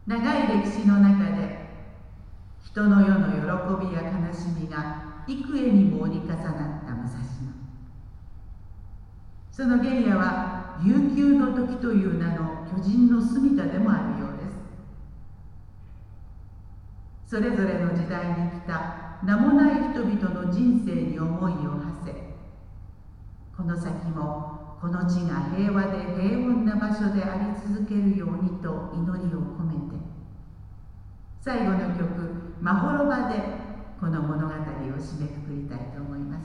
長い歴史の中で人の世の喜びや悲しみが幾重にも折り重なった武蔵野。その原野は悠久の時という名の巨人の住みかでもあるようです。それぞれの時代に来た名もない人々の人生に思いを馳せ、この先もこの地が平和で平穏な場所であり続けるようにと祈りを込めて、最後の曲「まほろば」でこの物語を締めくくりたいと思います。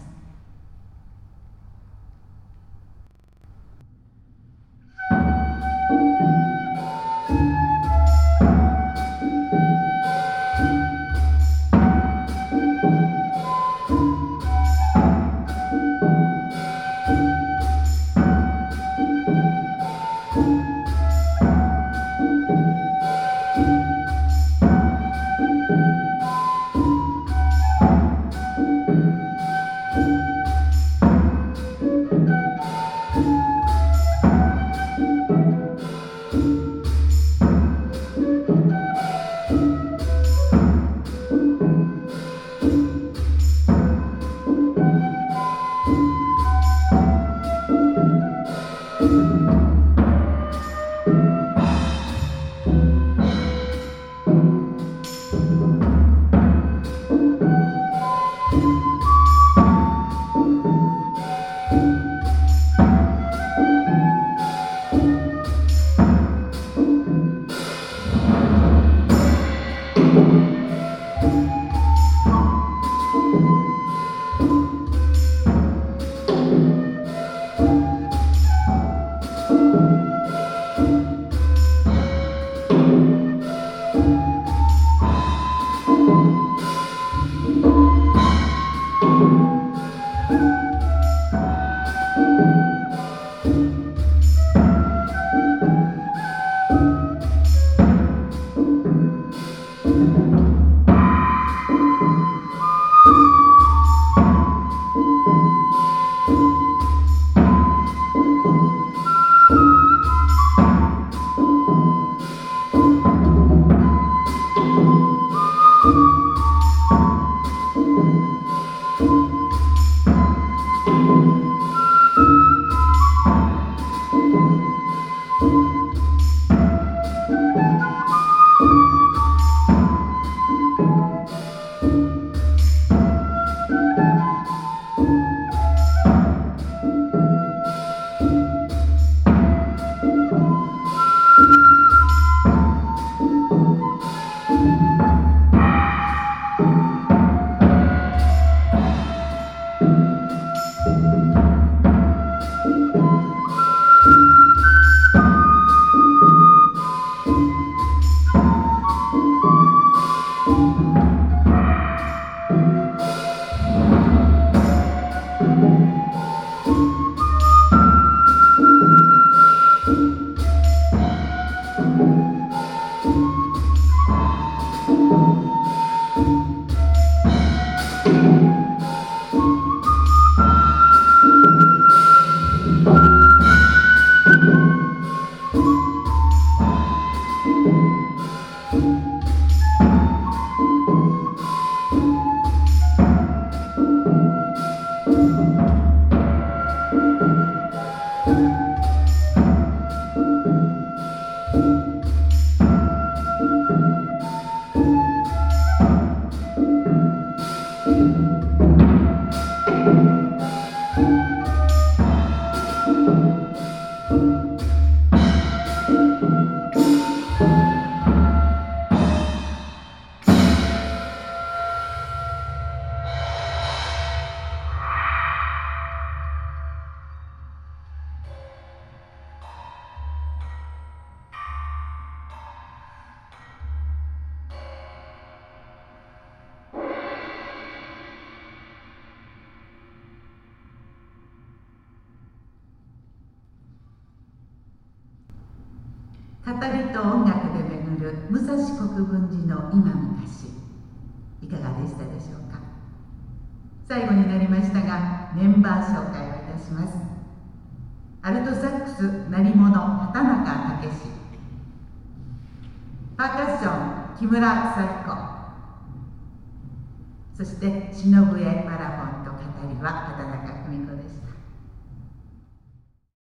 語りと音楽で巡る武蔵国分寺の今昔、いかがでしたでしょうか。最後になりましたが、メンバー紹介をいたします。アルトサックス鳴り物畑中武史、 パーカッション木村久彦、そして篠笛パラフォンと語りは畑中久美子でした。